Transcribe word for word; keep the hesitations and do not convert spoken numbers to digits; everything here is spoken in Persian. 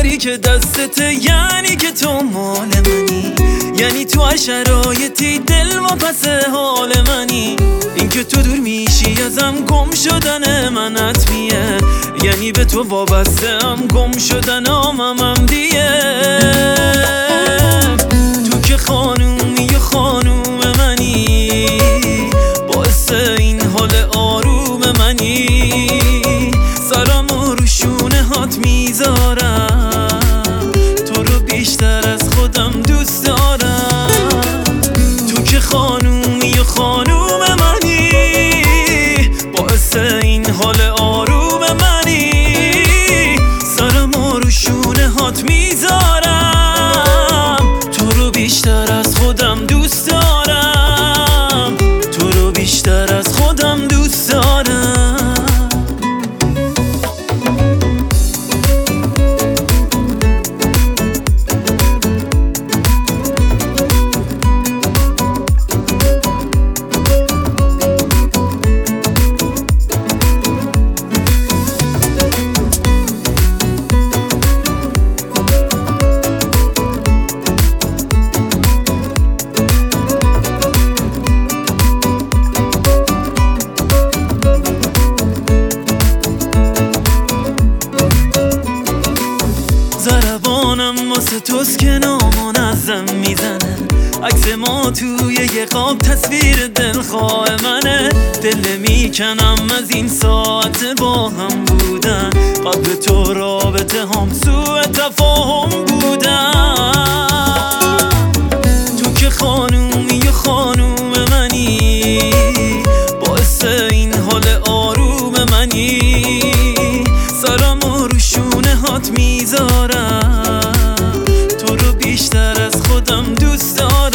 بری که دستته یعنی که تو مال منی، یعنی تو هر شرایطی دل و پس حال منی. این که تو دور میشی ازم گم شدن من حتمیه، یعنی به تو وابسته هم گم شدن آمم دیه. تو که خانومی و خانوم منی، باعث این حال آروم منی. سرامو رو شونه هات میذارم، تو رو بیشتر از خودم دوست دارم. تو که خانومی و خانوم منی، باعث این حال آروم منی. سرامو رو شونه هات میذارم، تو رو بیشتر از خودم دوست دارم. تو رو بیشتر از خودم دوست دارم. ضربانم واسه توست که نامنظم میزنه، عکس ما توی یه قاب تصویر دلخواه منه. دل میکنم از این ساعت با هم بودن، قبل تو رابطه هم سوء تفاهم بودن. تو که خانومی و خانوم منی، باعث این حال آروم منی. سرامو رو شونه هات میذارم، تو رو بیشتر از خودم دوست دارم.